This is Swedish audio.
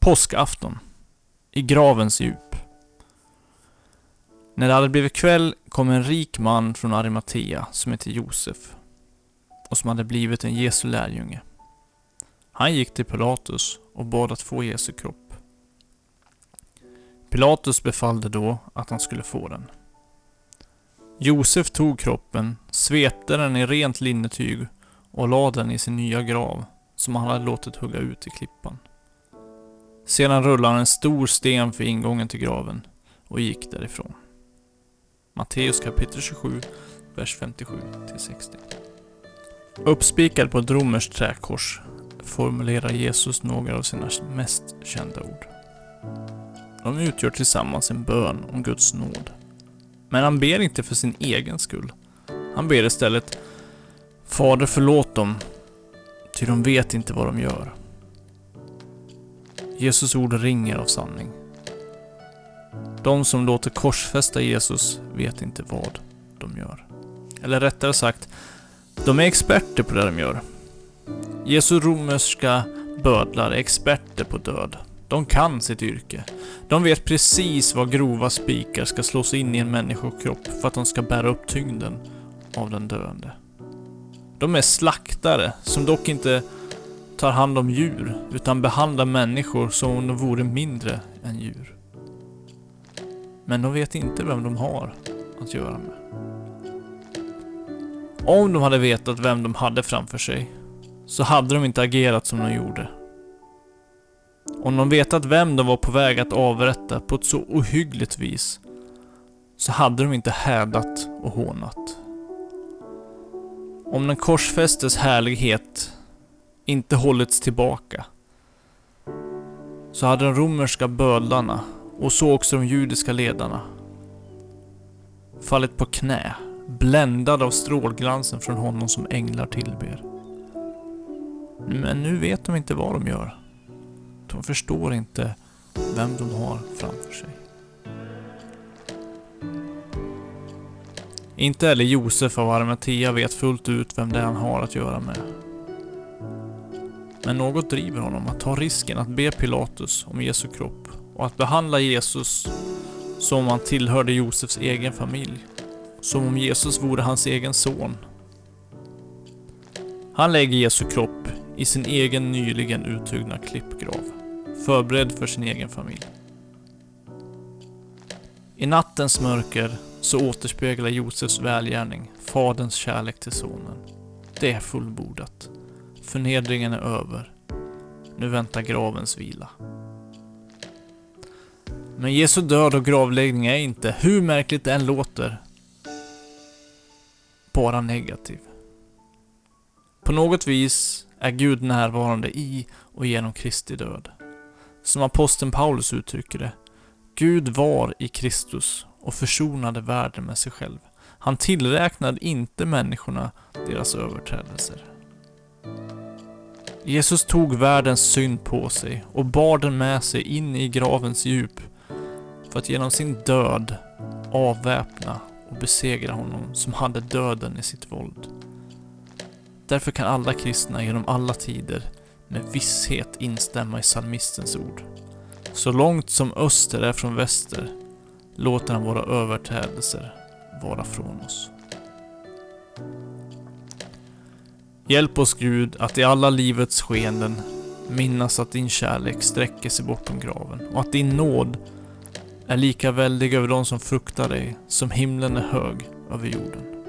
Påskafton. I gravens djup. När det hade blivit kväll kom en rik man från Arimatea som hette Josef och som hade blivit en Jesu lärjunge. Han gick till Pilatus och bad att få Jesu kropp. Pilatus befallde då att han skulle få den. Josef tog kroppen, svepte den i rent linnetyg och lade den i sin nya grav som han hade låtit hugga ut i klippan. Sedan rullade han en stor sten för ingången till graven och gick därifrån. Matteus kapitel 27, vers 57-60. Uppspikad på ett romerskt träkors formulerar Jesus några av sina mest kända ord. De utgör tillsammans en bön om Guds nåd. Men han ber inte för sin egen skull. Han ber istället: Fader, förlåt dem, ty de vet inte vad de gör. Jesus ord ringer av sanning. De som låter korsfästa Jesus vet inte vad de gör. Eller rättare sagt, de är experter på det de gör. Jesu romerska bödlar är experter på död. De kan sitt yrke. De vet precis vad grova spikar ska slås in i en människokropp för att de ska bära upp tyngden av den döende. De är slaktare som dock inte tar hand om djur utan behandlar människor som om de vore mindre än djur. Men de vet inte vem de har att göra med. Om de hade vetat vem de hade framför sig så hade de inte agerat som de gjorde. Om de vetat vem de var på väg att avrätta på ett så ohyggligt vis så hade de inte hädat och hånat. Om den korsfästes härlighet inte hållits tillbaka så hade de romerska bödlarna och så också de judiska ledarna fallit på knä, bländad av strålglansen från honom som änglar tillber. Men nu vet de inte vad de gör. De förstår inte vem de har framför sig. Inte heller Josef av Arimatea vet fullt ut vem det är han har att göra med. Men något driver honom att ta risken att be Pilatus om Jesu kropp och att behandla Jesus som om han tillhörde Josefs egen familj, som om Jesus vore hans egen son. Han lägger Jesu kropp i sin egen nyligen uthuggna klippgrav, förberedd för sin egen familj. I nattens mörker så återspeglar Josefs välgärning faderns kärlek till sonen. Det är fullbordat. Förnedringen är över. Nu väntar gravens vila. Men Jesu död och gravläggning är inte, hur märkligt det än låter, bara negativ. På något vis är Gud närvarande i och genom Kristi död. Som aposteln Paulus uttrycker det: Gud var i Kristus och försonade världen med sig själv. Han tillräknade inte människorna deras överträdelser. Jesus tog världens synd på sig och bar den med sig in i gravens djup för att genom sin död avväpna och besegra honom som hade döden i sitt våld. Därför kan alla kristna genom alla tider med visshet instämma i psalmistens ord. Så långt som öster är från väster låter han våra överträdelser vara från oss. Hjälp oss Gud att i alla livets skeenden minnas att din kärlek sträcker sig bortom graven och att din nåd är lika väldig över de som fruktar dig som himlen är hög över jorden.